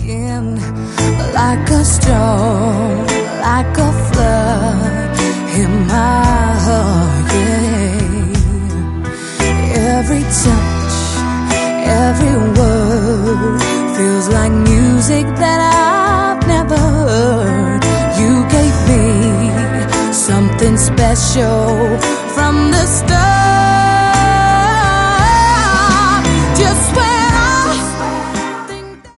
in like a storm, like a flood in my heart, yeah. Every touch, every word feels like music that I've never heard. You gave me something special from the start.